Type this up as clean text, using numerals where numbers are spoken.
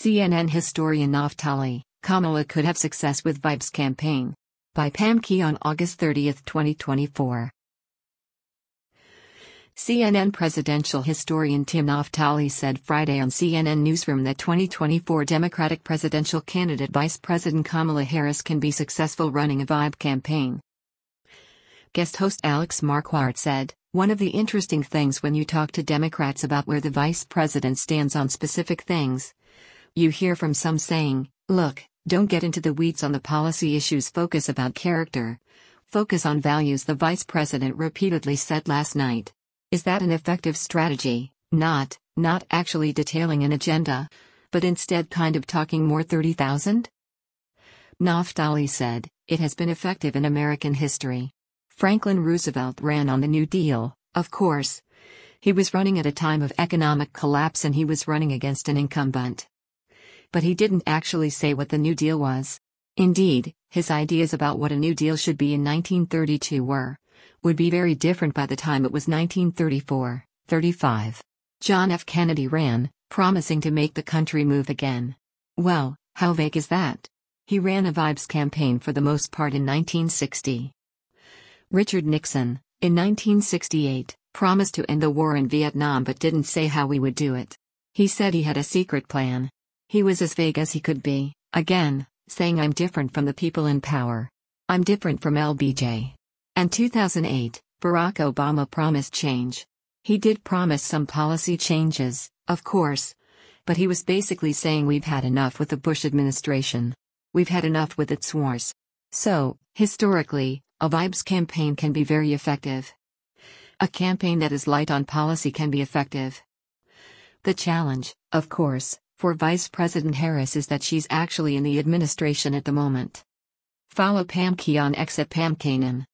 CNN historian Naftali, Kamala could have success with Vibes campaign. By Pam Key on August 30, 2024. CNN presidential historian Tim Naftali said Friday on CNN Newsroom that 2024 Democratic presidential candidate Vice President Kamala Harris can be successful running a Vibe campaign. Guest host Alex Marquardt said, "One of the interesting things when you talk to Democrats about where the vice president stands on specific things, you hear from some saying, look, don't get into the weeds on the policy issues, focus about character. Focus on values," the vice president repeatedly said last night. Is that an effective strategy? Not actually detailing an agenda, but instead kind of talking more 30,000? Naftali said, "It has been effective in American history. Franklin Roosevelt ran on the New Deal, of course. He was running at a time of economic collapse and he was running against an incumbent. But he didn't actually say what the New Deal was. Indeed, his ideas about what a New Deal should be in 1932 would be very different by the time it was 1934, 35. John F. Kennedy ran, promising to make the country move again. Well, how vague is that? He ran a Vibes campaign for the most part in 1960. Richard Nixon, in 1968, promised to end the war in Vietnam but didn't say how we would do it. He said he had a secret plan. He was as vague as he could be, again, saying I'm different from the people in power. I'm different from LBJ. And 2008, Barack Obama promised change. He did promise some policy changes, of course. But he was basically saying we've had enough with the Bush administration. We've had enough with its wars. So, historically, a Vibes campaign can be very effective. A campaign that is light on policy can be effective. The challenge, of course, for Vice President Harris is that she's actually in the administration at the moment. Follow Pam Key on X at PamKanan.